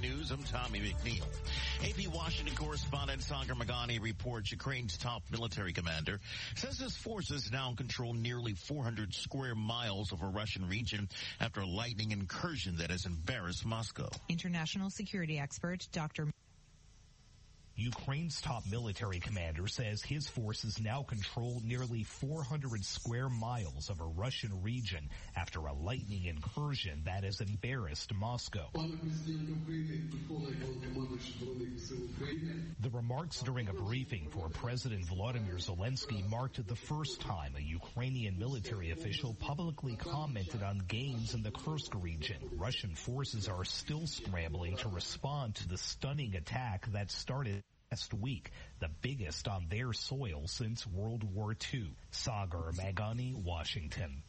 News, I'm Tommy McNeil. AP Washington correspondent Sagar Magani reports Ukraine's top military commander says his forces now control nearly 400 square miles of a Russian region after a lightning incursion that has embarrassed Moscow. International security expert Dr. Ukraine's top military commander says his forces now control nearly 400 square miles of a Russian region after a lightning incursion that has embarrassed Moscow. The remarks during a briefing for President Volodymyr Zelensky marked the first time a Ukrainian military official publicly commented on gains in the Kursk region. Russian forces are still scrambling to respond to the stunning attack that started last week, the biggest on their soil since World War II. Sagar Magani, Washington.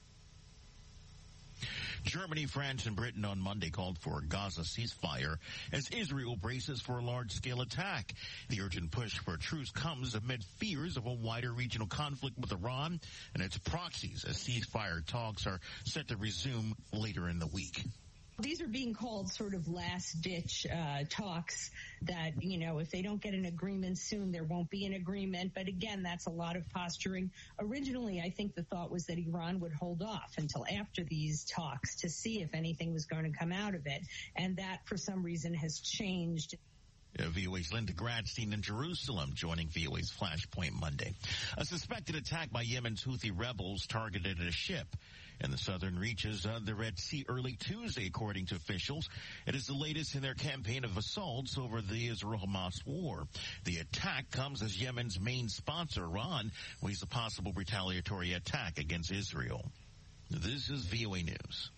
Germany, France, and Britain on Monday called for a Gaza ceasefire as Israel braces for a large-scale attack. The urgent push for a truce comes amid fears of a wider regional conflict with Iran and its proxies as ceasefire talks are set to resume later in the week. These are being called sort of last-ditch talks that, if they don't get an agreement soon, there won't be an agreement. But again, that's a lot of posturing. Originally, I think the thought was that Iran would hold off until after these talks to see if anything was going to come out of it. And that, for some reason, has changed. VOA's Linda Gradstein in Jerusalem joining VOA's Flashpoint Monday. A suspected attack by Yemen's Houthi rebels targeted a ship in the southern reaches of the Red Sea early Tuesday, according to officials. It is the latest in their campaign of assaults over the Israel-Hamas war. The attack comes as Yemen's main sponsor, Iran, weighs a possible retaliatory attack against Israel. This is VOA News.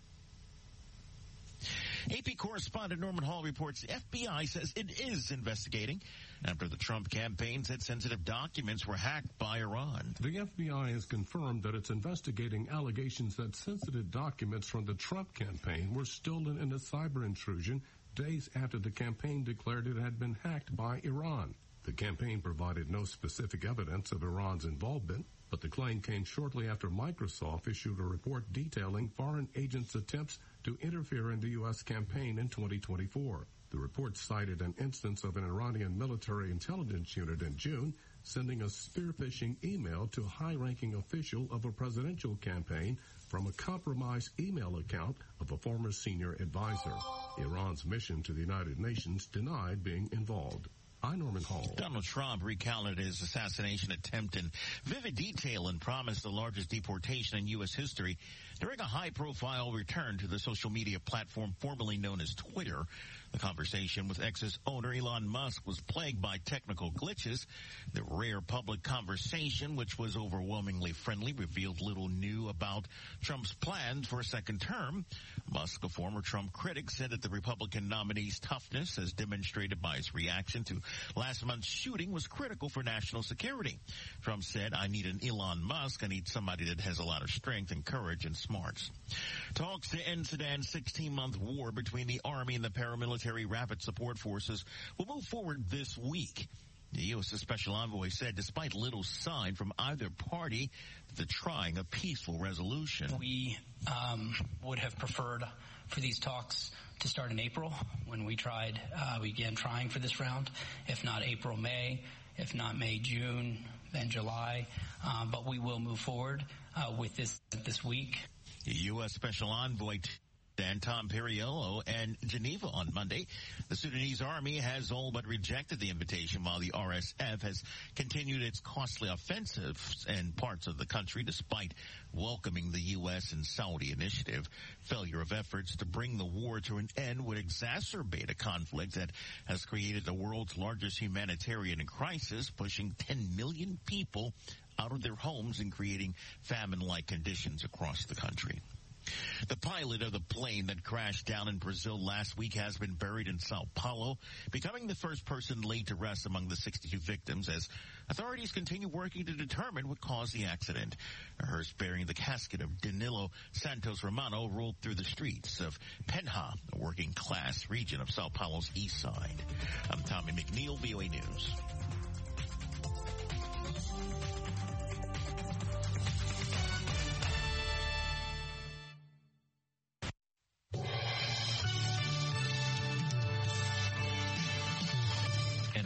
AP correspondent Norman Hall reports the FBI says it is investigating after the Trump campaign said sensitive documents were hacked by Iran. The FBI has confirmed that it's investigating allegations that sensitive documents from the Trump campaign were stolen in a cyber intrusion days after the campaign declared it had been hacked by Iran. The campaign provided no specific evidence of Iran's involvement, but the claim came shortly after Microsoft issued a report detailing foreign agents' attempts to interfere in the U.S. campaign in 2024. The report cited an instance of an Iranian military intelligence unit in June sending a spear-phishing email to a high-ranking official of a presidential campaign from a compromised email account of a former senior advisor. Iran's mission to the United Nations denied being involved. I'm Norman Hall. Donald Trump recounted his assassination attempt in vivid detail and promised the largest deportation in U.S. history during a high-profile return to the social media platform formerly known as Twitter. The conversation with X's owner Elon Musk was plagued by technical glitches. The rare public conversation, which was overwhelmingly friendly, revealed little new about Trump's plans for a second term. Musk, a former Trump critic, said that the Republican nominee's toughness, as demonstrated by his reaction to last month's shooting, was critical for national security. Trump said, "I need an Elon Musk. I need somebody that has a lot of strength and courage and smarts." Talks to end Sudan's 16-month war between the army and the paramilitary rapid support forces will move forward this week. The U.S. Special Envoy said despite little sign from either party, they're trying a peaceful resolution. We would have preferred for these talks to start in April when we began trying for this round. If not April, May. If not May, June, then July. But we will move forward with this week. The U.S. Special Envoy and Tom Perriello in Geneva on Monday. The Sudanese army has all but rejected the invitation while the RSF has continued its costly offensives in parts of the country despite welcoming the U.S. and Saudi initiative. Failure of efforts to bring the war to an end would exacerbate a conflict that has created the world's largest humanitarian crisis, pushing 10 million people out of their homes and creating famine-like conditions across the country. The pilot of the plane that crashed down in Brazil last week has been buried in Sao Paulo, becoming the first person laid to rest among the 62 victims as authorities continue working to determine what caused the accident. A hearse bearing the casket of Danilo Santos Romano rolled through the streets of Penha, a working-class region of Sao Paulo's east side. I'm Tommy McNeil, VOA News.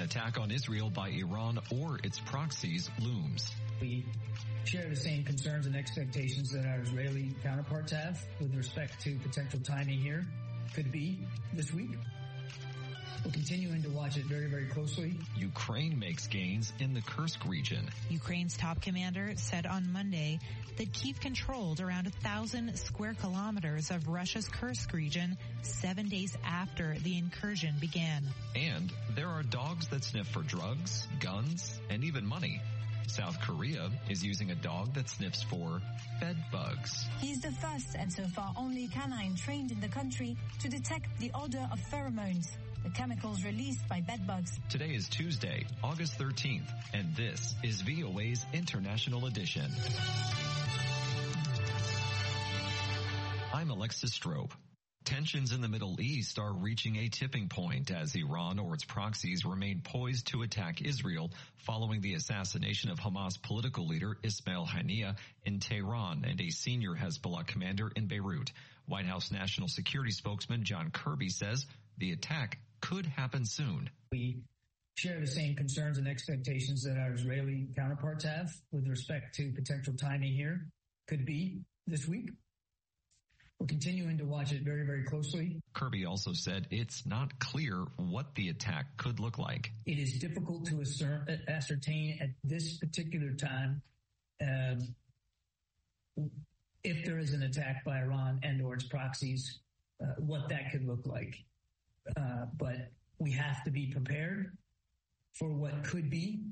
attack on Israel by Iran or its proxies looms. We share the same concerns and expectations that our Israeli counterparts have with respect to potential timing here. Could be this week. We're continuing to watch it very, very closely. Ukraine makes gains in the Kursk region. Ukraine's top commander said on Monday that Kyiv controlled around 1,000 square kilometers of Russia's Kursk region 7 days after the incursion began. And there are dogs that sniff for drugs, guns, and even money. South Korea is using a dog that sniffs for bed bugs. He's the first and so far only canine trained in the country to detect the odor of pheromones, the chemicals released by bedbugs. Today is Tuesday, August 13th, and this is VOA's International Edition. I'm Alexis Strope. Tensions in the Middle East are reaching a tipping point as Iran or its proxies remain poised to attack Israel following the assassination of Hamas political leader Ismail Haniyeh in Tehran and a senior Hezbollah commander in Beirut. White House National Security spokesman John Kirby says the attack could happen soon. We share the same concerns and expectations that our Israeli counterparts have with respect to potential timing here. Could be this week. We're continuing to watch it very, very closely. Kirby also said it's not clear what the attack could look like. It is difficult to ascertain at this particular time if there is an attack by Iran and or its proxies, what that could look like. But we have to be prepared for what could be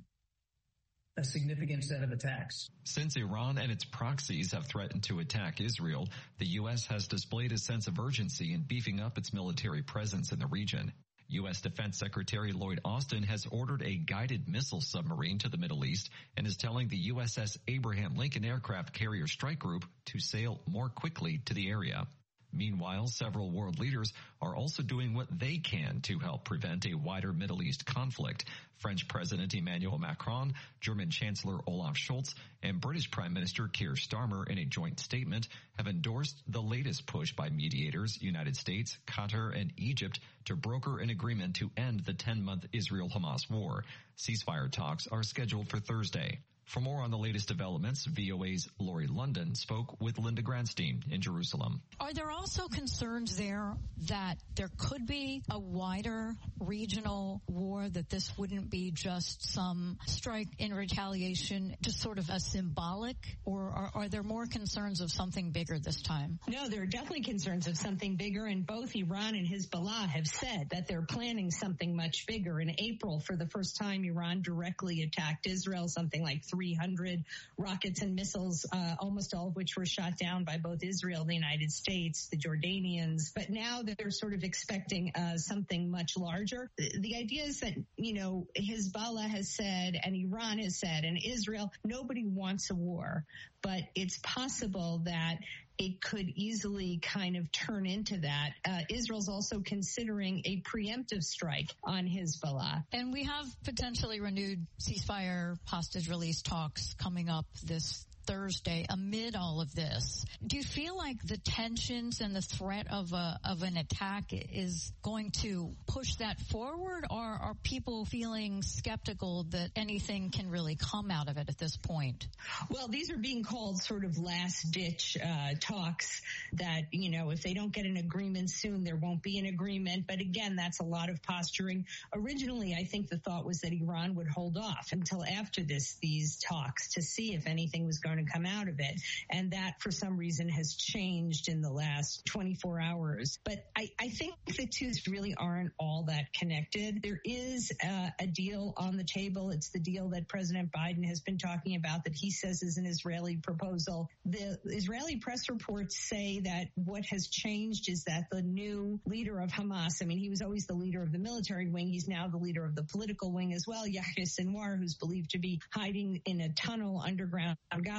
a significant set of attacks. Since Iran and its proxies have threatened to attack Israel, the U.S. has displayed a sense of urgency in beefing up its military presence in the region. U.S. Defense Secretary Lloyd Austin has ordered a guided missile submarine to the Middle East and is telling the USS Abraham Lincoln Aircraft Carrier Strike Group to sail more quickly to the area. Meanwhile, several world leaders are also doing what they can to help prevent a wider Middle East conflict. French President Emmanuel Macron, German Chancellor Olaf Scholz, and British Prime Minister Keir Starmer in a joint statement have endorsed the latest push by mediators, United States, Qatar, and Egypt to broker an agreement to end the 10-month Israel-Hamas war. Ceasefire talks are scheduled for Thursday. For more on the latest developments, VOA's Lori London spoke with Linda Granstein in Jerusalem. Are there also concerns there that there could be a wider regional war, that this wouldn't be just some strike in retaliation, just sort of a symbolic, or are there more concerns of something bigger this time? No, there are definitely concerns of something bigger, and both Iran and Hezbollah have said that they're planning something much bigger. In April, for the first time, Iran directly attacked Israel, something like 300 rockets and missiles, almost all of which were shot down by both Israel, the United States, the Jordanians. But now they're sort of expecting something much larger. The idea is that, Hezbollah has said, and Iran has said, and Israel, nobody wants a war. But it's possible that it could easily kind of turn into that. Israel's also considering a preemptive strike on Hezbollah. And we have potentially renewed ceasefire hostage release talks coming up this Thursday amid all of this. Do you feel like the tensions and the threat of an attack is going to push that forward, or are people feeling skeptical that anything can really come out of it at this point? Well, these are being called sort of last-ditch talks that, if they don't get an agreement soon, there won't be an agreement. But again, that's a lot of posturing. Originally, I think the thought was that Iran would hold off until after these talks to see if anything was going to come out of it. And that, for some reason, has changed in the last 24 hours. But I think the two really aren't all that connected. There is a deal on the table. It's the deal that President Biden has been talking about that he says is an Israeli proposal. The Israeli press reports say that what has changed is that the new leader of Hamas, he was always the leader of the military wing. He's now the leader of the political wing as well, Yahya Sinwar, who's believed to be hiding in a tunnel underground Gaza,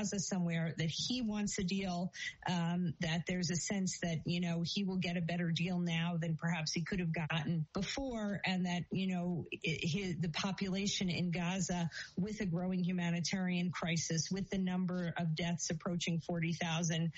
Gaza somewhere, that he wants a deal, that there's a sense that, he will get a better deal now than perhaps he could have gotten before, and that, the population in Gaza, with a growing humanitarian crisis, with the number of deaths approaching 40,000,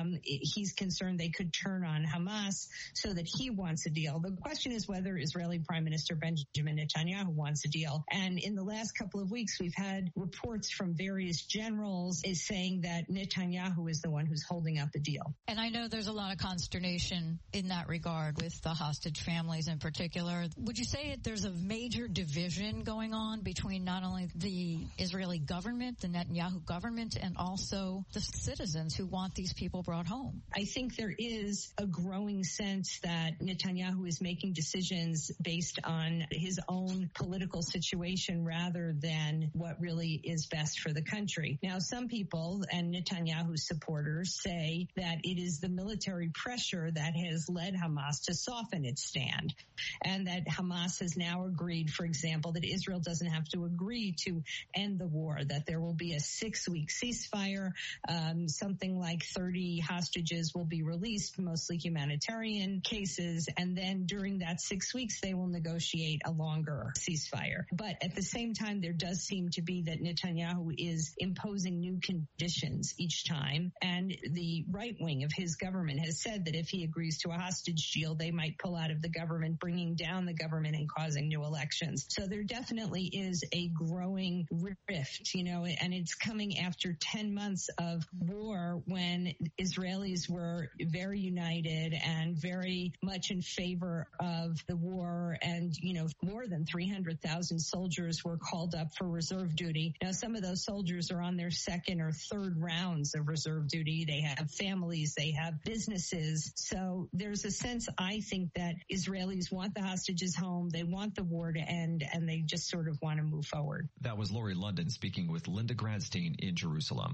he's concerned they could turn on Hamas, so that he wants a deal. The question is whether Israeli Prime Minister Benjamin Netanyahu wants a deal. And in the last couple of weeks, we've had reports from various generals saying that Netanyahu is the one who's holding up the deal. And I know there's a lot of consternation in that regard with the hostage families in particular. Would you say that there's a major division going on between not only the Israeli government, the Netanyahu government, and also the citizens who want these people brought home? I think there is a growing sense that Netanyahu is making decisions based on his own political situation rather than what really is best for the country. Now, some people and Netanyahu's supporters say that it is the military pressure that has led Hamas to soften its stand, and that Hamas has now agreed, for example, that Israel doesn't have to agree to end the war, that there will be a 6-week ceasefire, something like 30 hostages will be released, mostly humanitarian cases, and then during that 6 weeks they will negotiate a longer ceasefire. But at the same time, there does seem to be that Netanyahu is imposing new conditions each time, and the right wing of his government has said that if he agrees to a hostage deal, they might pull out of the government, bringing down the government and causing new elections. So there definitely is a growing rift, and it's coming after 10 months of war when Israelis were very united and very much in favor of the war, and, more than 300,000 soldiers were called up for reserve duty. Now, some of those soldiers are on their second or third rounds of reserve duty. They have families, they have businesses. So there's a sense, I think, that Israelis want the hostages home, they want the war to end, and they just sort of want to move forward. That was Lori London speaking with Linda Gradstein in Jerusalem.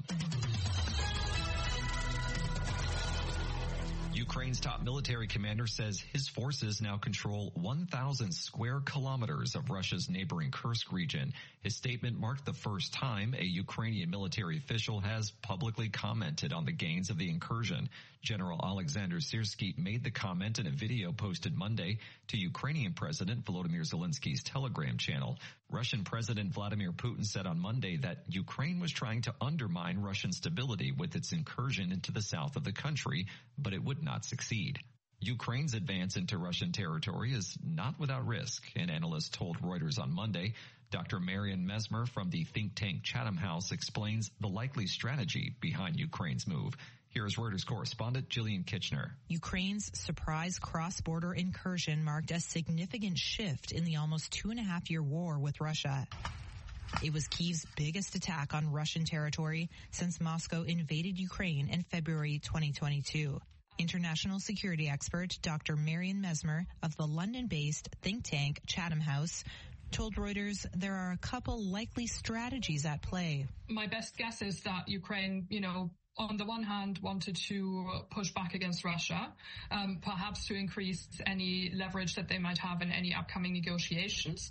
Ukraine's top military commander says his forces now control 1,000 square kilometers of Russia's neighboring Kursk region. His statement marked the first time a Ukrainian military official has publicly commented on the gains of the incursion. General Alexander Syrskyi made the comment in a video posted Monday to Ukrainian President Volodymyr Zelensky's Telegram channel. Russian President Vladimir Putin said on Monday that Ukraine was trying to undermine Russian stability with its incursion into the south of the country, but it would not succeed. Ukraine's advance into Russian territory is not without risk, an analyst told Reuters on Monday. Dr. Marian Mezmer from the think tank Chatham House explains the likely strategy behind Ukraine's move. Here is Reuters correspondent Jillian Kitchener. Ukraine's surprise cross-border incursion marked a significant shift in the almost 2.5-year war with Russia. It was Kyiv's biggest attack on Russian territory since Moscow invaded Ukraine in February 2022. International security expert Dr. Marian Mezmer of the London-based think tank Chatham House told Reuters there are a couple likely strategies at play. My best guess is that Ukraine, on the one hand, wanted to push back against Russia, perhaps to increase any leverage that they might have in any upcoming negotiations.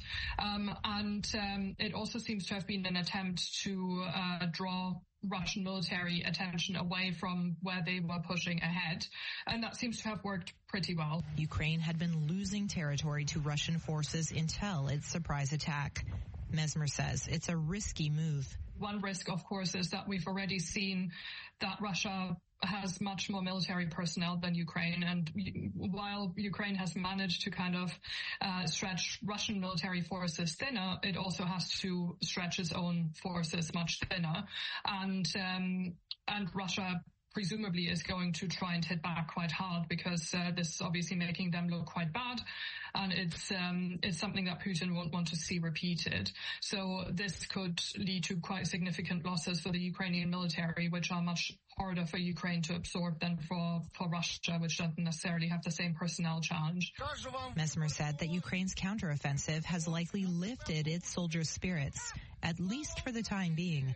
And it also seems to have been an attempt to draw Russian military attention away from where they were pushing ahead. And that seems to have worked pretty well. Ukraine had been losing territory to Russian forces until its surprise attack. Mezmer says it's a risky move. One risk, of course, is that we've already seen that Russia has much more military personnel than Ukraine. And while Ukraine has managed to kind of stretch Russian military forces thinner, it also has to stretch its own forces much thinner. And Russia presumably is going to try and hit back quite hard because this is obviously making them look quite bad. And it's something that Putin won't want to see repeated. So this could lead to quite significant losses for the Ukrainian military, which are much harder for Ukraine to absorb than for Russia, which doesn't necessarily have the same personnel challenge. Mezmer said that Ukraine's counteroffensive has likely lifted its soldiers' spirits, at least for the time being.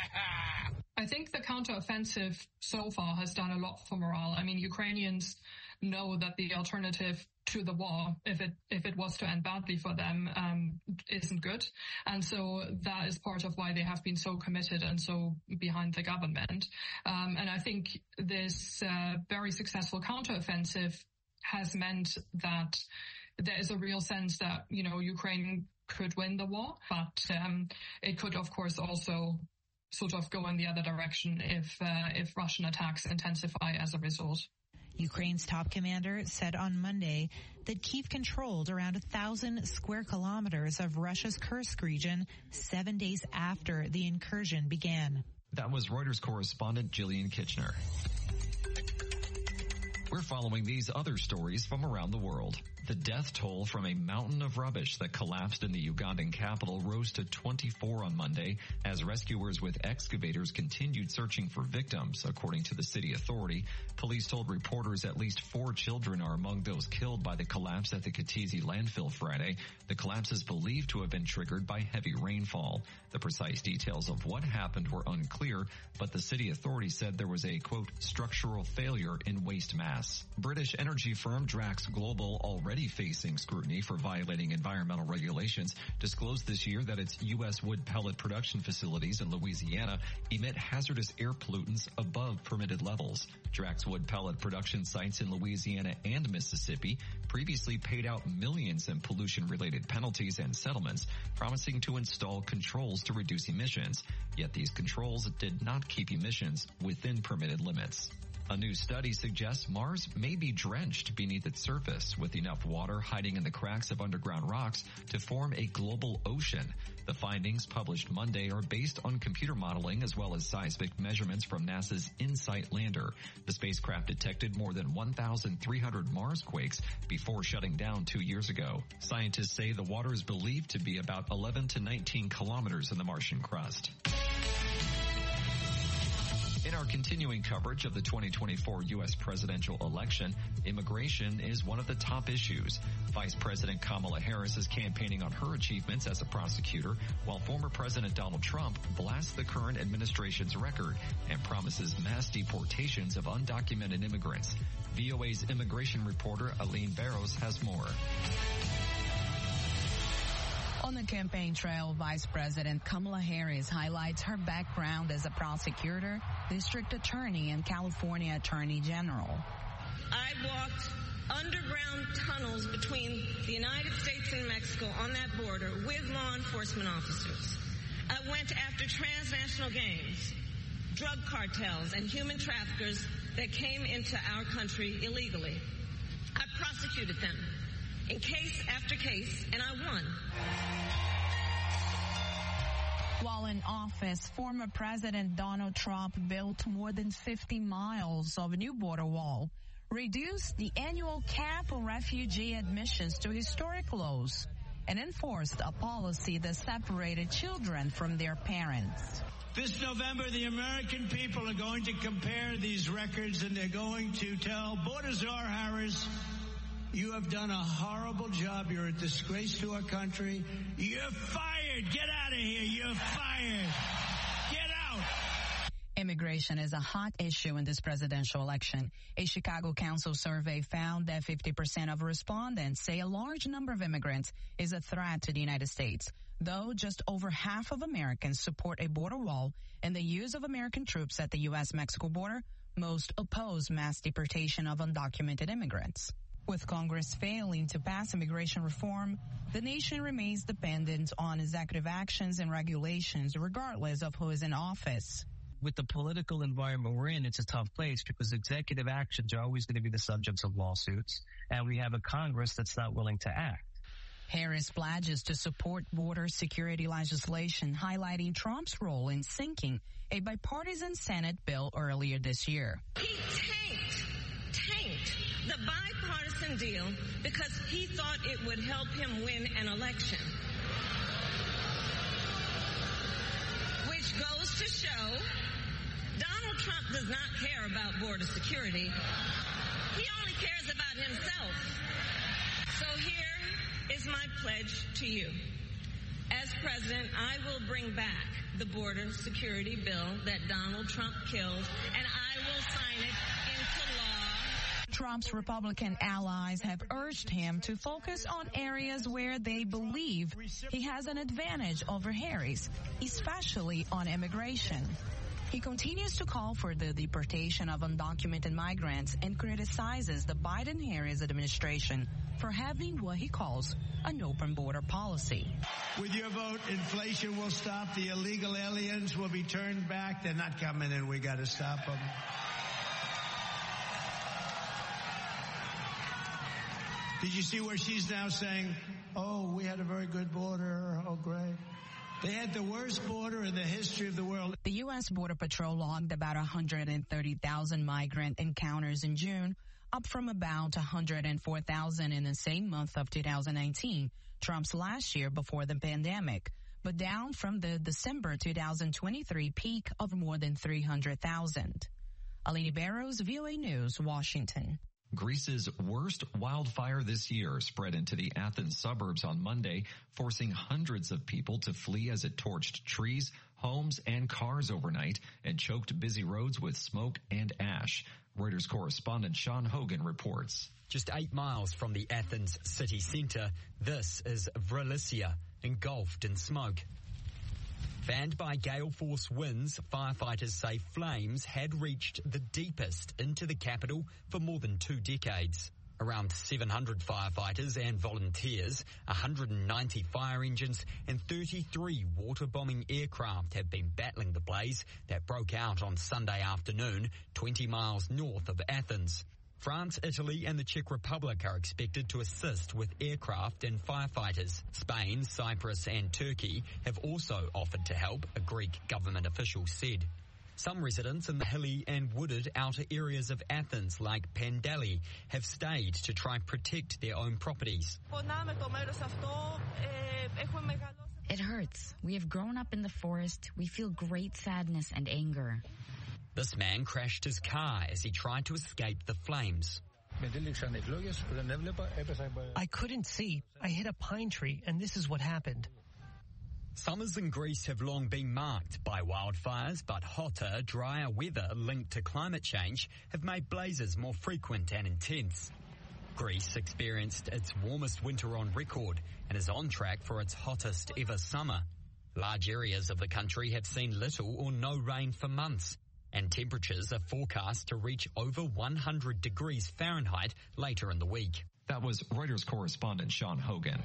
I think the counteroffensive so far has done a lot for morale. I mean, Ukrainians know that the alternative to the war, if it was to end badly for them, isn't good. And so that is part of why they have been so committed and so behind the government. And I think this very successful counteroffensive has meant that there is a real sense that, Ukraine could win the war, but it could, of course, also sort of go in the other direction if Russian attacks intensify as a result. Ukraine's top commander said on Monday that Kyiv controlled around 1,000 square kilometers of Russia's Kursk region 7 days after the incursion began. That was Reuters correspondent Jillian Kitchener. We're following these other stories from around the world. The death toll from a mountain of rubbish that collapsed in the Ugandan capital rose to 24 on Monday as rescuers with excavators continued searching for victims, according to the city authority. Police told reporters at least 4 children are among those killed by the collapse at the Katizi landfill Friday. The collapse is believed to have been triggered by heavy rainfall. The precise details of what happened were unclear, but the city authority said there was a, quote, structural failure in waste mass. British energy firm Drax Global, already facing scrutiny for violating environmental regulations, disclosed this year that its U.S. wood pellet production facilities in Louisiana emit hazardous air pollutants above permitted levels. Drax wood pellet production sites in Louisiana and Mississippi previously paid out millions in pollution-related penalties and settlements, promising to install controls to reduce emissions. Yet these controls did not keep emissions within permitted limits. A new study suggests Mars may be drenched beneath its surface, with enough water hiding in the cracks of underground rocks to form a global ocean. The findings, published Monday, are based on computer modeling as well as seismic measurements from NASA's InSight lander. The spacecraft detected more than 1,300 Mars quakes before shutting down 2 years ago. Scientists say the water is believed to be about 11 to 19 kilometers in the Martian crust. In our continuing coverage of the 2024 U.S. presidential election, immigration is one of the top issues. Vice President Kamala Harris is campaigning on her achievements as a prosecutor, while former President Donald Trump blasts the current administration's record and promises mass deportations of undocumented immigrants. VOA's immigration reporter Aline Barros has more. On the campaign trail, Vice President Kamala Harris highlights her background as a prosecutor, district attorney, and California Attorney General. I walked underground tunnels between the United States and Mexico on that border with law enforcement officers. I went after transnational gangs, drug cartels, and human traffickers that came into our country illegally. I prosecuted them in case after case, and I won. While in office, former President Donald Trump built more than 50 miles of a new border wall, reduced the annual cap on refugee admissions to historic lows, and enforced a policy that separated children from their parents. This November, the American people are going to compare these records, and they're going to tell Baltazar Harris, you have done a horrible job. You're a disgrace to our country. You're fired. Get out of here. You're fired. Get out. Immigration is a hot issue in this presidential election. A Chicago Council survey found that 50% of respondents say a large number of immigrants is a threat to the United States, though just over half of Americans support a border wall and the use of American troops at the U.S.-Mexico border. Most oppose mass deportation of undocumented immigrants. With Congress failing to pass immigration reform, the nation remains dependent on executive actions and regulations, regardless of who is in office. With the political environment we're in, it's a tough place because executive actions are always going to be the subjects of lawsuits, and we have a Congress that's not willing to act. Harris pledges to support border security legislation, highlighting Trump's role in sinking a bipartisan Senate bill earlier this year. He tanked the bipartisan deal because he thought it would help him win an election. Which goes to show Donald Trump does not care about border security. He only cares about himself. So here is my pledge to you. As president, I will bring back the border security bill that Donald Trump killed, and I will sign it into law Trump's Republican allies have urged him to focus on areas where they believe he has an advantage over Harris, especially on immigration. He continues to call for the deportation of undocumented migrants and criticizes the Biden-Harris administration for having what he calls an open border policy. With your vote, inflation will stop. The illegal aliens will be turned back. They're not coming in. We got to stop them. Did you see where she's now saying, oh, we had a very good border. Oh, great. They had the worst border in the history of the world. The U.S. Border Patrol logged about 130,000 migrant encounters in June, up from about 104,000 in the same month of 2019, Trump's last year before the pandemic, but down from the December 2023 peak of more than 300,000. Alini Barrows, VOA News, Washington. Greece's worst wildfire this year spread into the Athens suburbs on Monday, forcing hundreds of people to flee as it torched trees, homes, and cars overnight and choked busy roads with smoke and ash. Reuters correspondent Sean Hogan reports. Just 8 miles from the Athens city centre, this is Vralicia, engulfed in smoke. Fanned by gale force winds, firefighters say flames had reached the deepest into the capital for more than 2 decades. Around 700 firefighters and volunteers, 190 fire engines and 33 water-bombing aircraft have been battling the blaze that broke out on Sunday afternoon, 20 miles north of Athens. France, Italy and the Czech Republic are expected to assist with aircraft and firefighters. Spain, Cyprus and Turkey have also offered to help, a Greek government official said. Some residents in the hilly and wooded outer areas of Athens, like Pandali, have stayed to try and protect their own properties. It hurts. We have grown up in the forest. We feel great sadness and anger. This man crashed his car as he tried to escape the flames. I couldn't see. I hit a pine tree, and this is what happened. Summers in Greece have long been marked by wildfires, but hotter, drier weather linked to climate change have made blazes more frequent and intense. Greece experienced its warmest winter on record and is on track for its hottest ever summer. Large areas of the country have seen little or no rain for months, and temperatures are forecast to reach over 100 degrees Fahrenheit later in the week. That was Reuters correspondent Sean Hogan.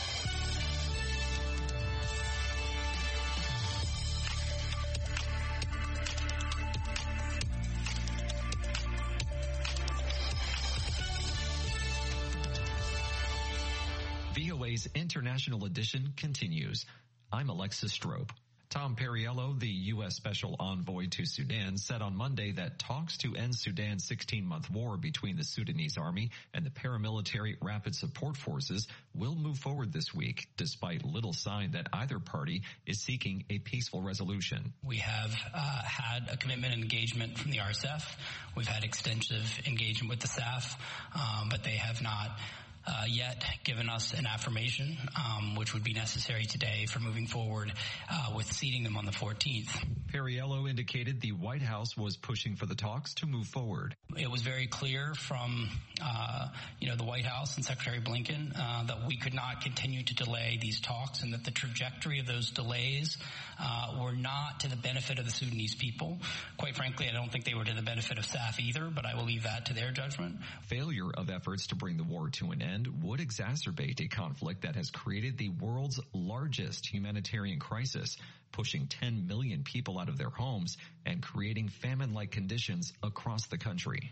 VOA's International Edition continues. I'm Alexis Strope. Tom Perriello, the U.S. Special Envoy to Sudan, said on Monday that talks to end Sudan's 16-month war between the Sudanese army and the paramilitary Rapid Support Forces will move forward this week, despite little sign that either party is seeking a peaceful resolution. We have had a commitment and engagement from the RSF. We've had extensive engagement with the SAF, but they have not yet given us an affirmation, which would be necessary today for moving forward with seating them on the 14th. Perriello indicated the White House was pushing for the talks to move forward. It was very clear from, the White House and Secretary Blinken that we could not continue to delay these talks and that the trajectory of those delays were not to the benefit of the Sudanese people. Quite frankly, I don't think they were to the benefit of SAF either, but I will leave that to their judgment. Failure of efforts to bring the war to an end would exacerbate a conflict that has created the world's largest humanitarian crisis, pushing 10 million people out of their homes and creating famine-like conditions across the country.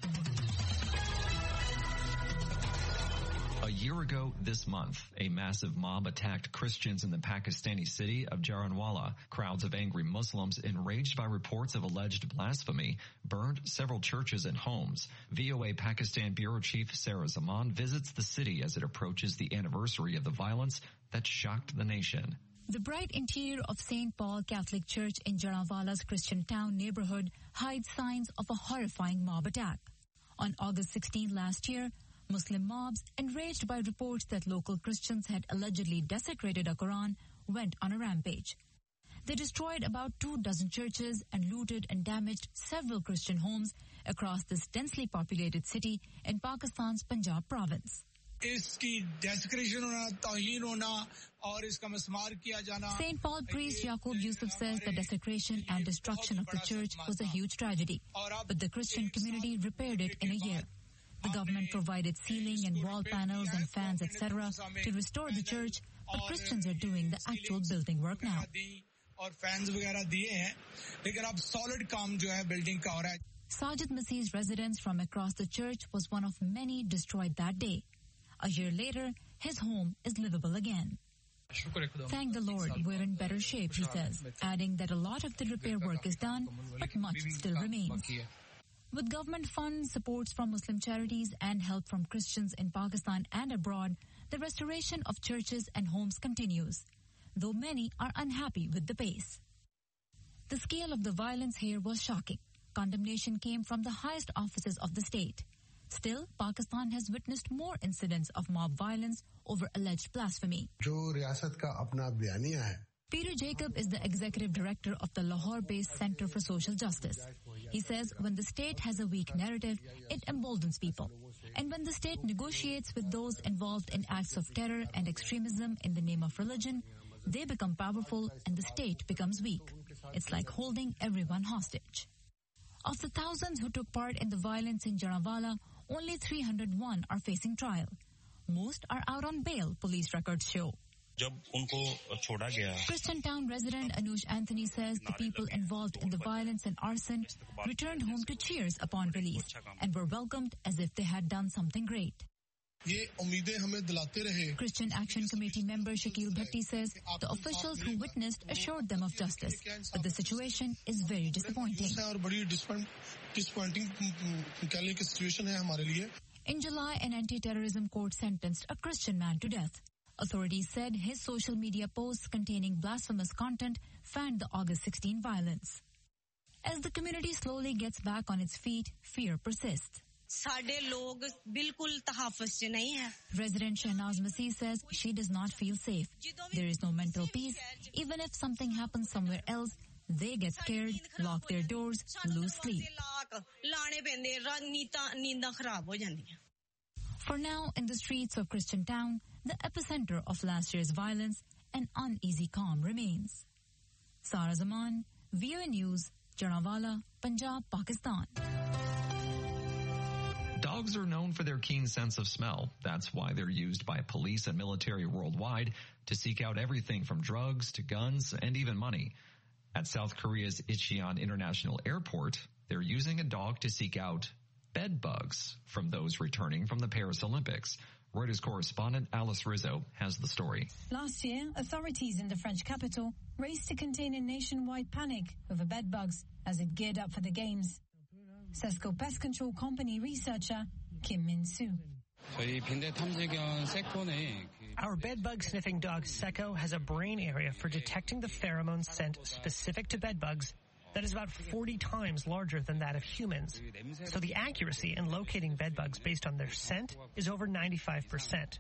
A year ago this month, a massive mob attacked Christians in the Pakistani city of Jaranwala. Crowds of angry Muslims, enraged by reports of alleged blasphemy, burned several churches and homes. VOA Pakistan Bureau Chief Sarah Zaman visits the city as it approaches the anniversary of the violence that shocked the nation. The bright interior of St. Paul Catholic Church in Jaranwala's Christian Town neighborhood hides signs of a horrifying mob attack. On August 16 last year, Muslim mobs, enraged by reports that local Christians had allegedly desecrated a Quran, went on a rampage. They destroyed about 24 churches and looted and damaged several Christian homes across this densely populated city in Pakistan's Punjab province. St. Paul priest Yaqub Yusuf says the desecration and destruction of the church was a huge tragedy, but the Christian community repaired it in a year. The government provided ceiling and wall panels and fans, etc. to restore the church, but Christians are doing the actual building work now. Sajid Masih's residence from across the church was one of many destroyed that day. A year later, his home is livable again. Thank the Lord, we're in better shape, he says, adding that a lot of the repair work is done, but much still remains. With government funds, supports from Muslim charities, and help from Christians in Pakistan and abroad, the restoration of churches and homes continues, though many are unhappy with the pace. The scale of the violence here was shocking. Condemnation came from the highest offices of the state. Still, Pakistan has witnessed more incidents of mob violence over alleged blasphemy. Peter Jacob is the executive director of the Lahore-based Center for Social Justice. He says when the state has a weak narrative, it emboldens people. And when the state negotiates with those involved in acts of terror and extremism in the name of religion, they become powerful and the state becomes weak. It's like holding everyone hostage. Of the thousands who took part in the violence in Jallianwala, only 301 are facing trial. Most are out on bail, police records show. Christian Town resident Anush Anthony says the people involved in the violence and arson returned home to cheers upon release and were welcomed as if they had done something great. Christian Action Committee member Shakil Bhatti says the officials who witnessed assured them of justice, but the situation is very disappointing. In July, an anti-terrorism court sentenced a Christian man to death. Authorities said his social media posts containing blasphemous content fanned the August 16 violence. As the community slowly gets back on its feet, fear persists. Resident Shahnaz Masih says she does not feel safe. There is no mental peace. Even if something happens somewhere else, they get scared, lock their doors, lose sleep. For now, in the streets of Christian Town, the epicenter of last year's violence, an uneasy calm remains. Sara Zaman, VOA News, Jallianwala, Punjab, Pakistan. Dogs are known for their keen sense of smell. That's why they're used by police and military worldwide to seek out everything from drugs to guns and even money. At South Korea's Incheon International Airport, they're using a dog to seek out bed bugs from those returning from the Paris Olympics. Reuters correspondent Alice Rizzo has the story. Last year, authorities in the French capital raced to contain a nationwide panic over bed bugs as it geared up for the Games. Sesco Pest Control Company researcher Kim Min-soo. Our bedbug sniffing dog Seko has a brain area for detecting the pheromone scent specific to bedbugs that is about 40 times larger than that of humans. So the accuracy in locating bedbugs based on their scent is over 95%.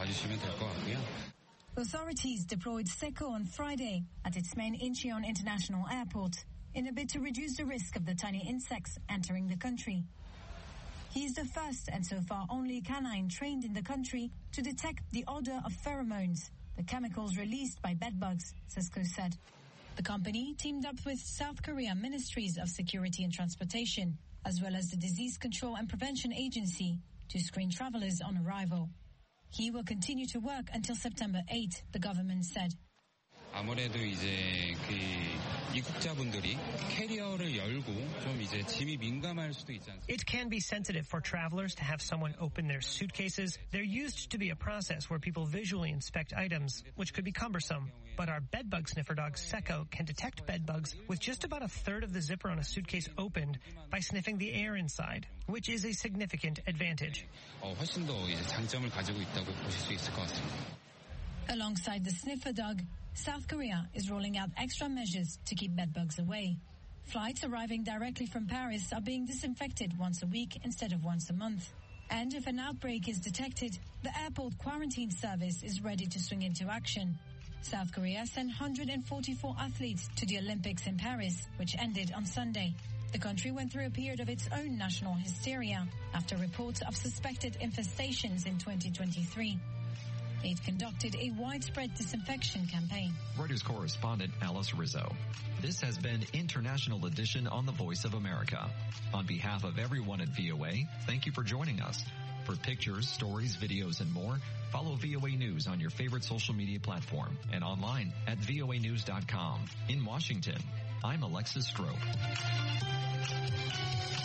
Authorities deployed Seko on Friday at its main Incheon International Airport in a bid to reduce the risk of the tiny insects entering the country. He is the first and so far only canine trained in the country to detect the odor of pheromones, the chemicals released by bedbugs, Sesco said. The company teamed up with South Korea Ministries of Security and Transportation, as well as the Disease Control and Prevention Agency, to screen travelers on arrival. He will continue to work until September 8, the government said. 아무래도 이제 그 입국자분들이 캐리어를 열고 좀 이제 짐이 민감할 수도 있지 않습니까? It can be sensitive for travelers to have someone open their suitcases. There used to be a process where people visually inspect items, which could be cumbersome. But our bedbug sniffer dog Seko can detect bedbugs with just about a third of the zipper on a suitcase opened by sniffing the air inside, which is a significant advantage. 훨씬 더 이제 장점을 가지고 있다고 보실 수 있을 것 같습니다. Alongside the sniffer dog, South Korea is rolling out extra measures to keep bedbugs away. Flights arriving directly from Paris are being disinfected once a week instead of once a month. And if an outbreak is detected, the airport quarantine service is ready to swing into action. South Korea sent 144 athletes to the Olympics in Paris, which ended on Sunday. The country went through a period of its own national hysteria after reports of suspected infestations in 2023. It conducted a widespread disinfection campaign. Reuters correspondent Alice Rizzo. This has been International Edition on the Voice of America. On behalf of everyone at VOA, thank you for joining us. For pictures, stories, videos, and more, follow VOA News on your favorite social media platform and online at voanews.com. In Washington, I'm Alexis Strope.